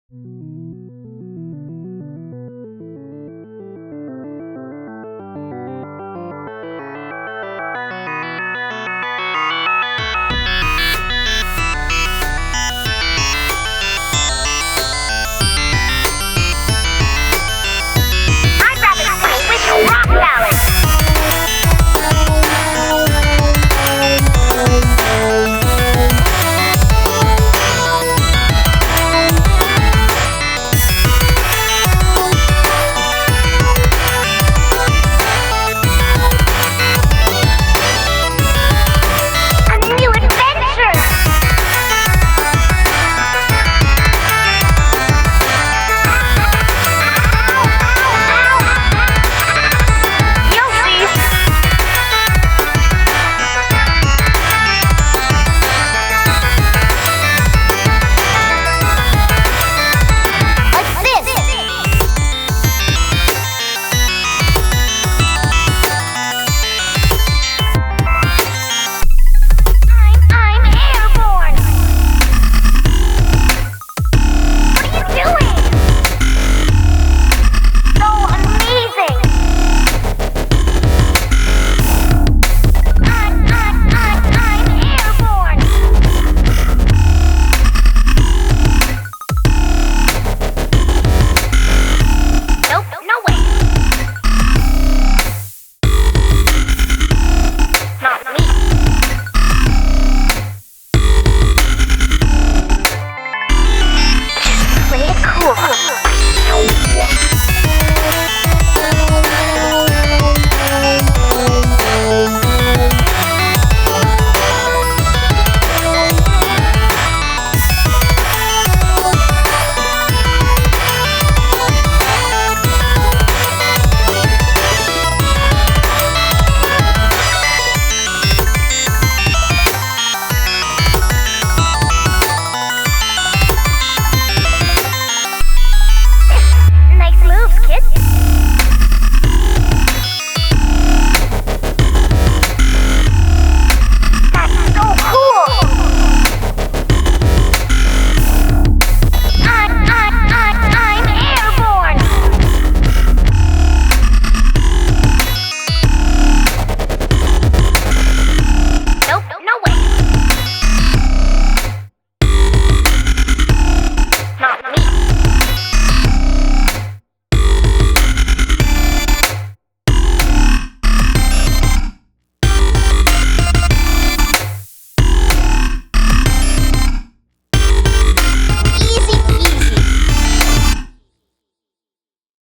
I'd rather sleep with your rock ballad. A new adventure. You'll see. Like this. I'm airborne. What are you doing? So amazing. I'm airborne. Nope, no way. Not me. Just play it cool.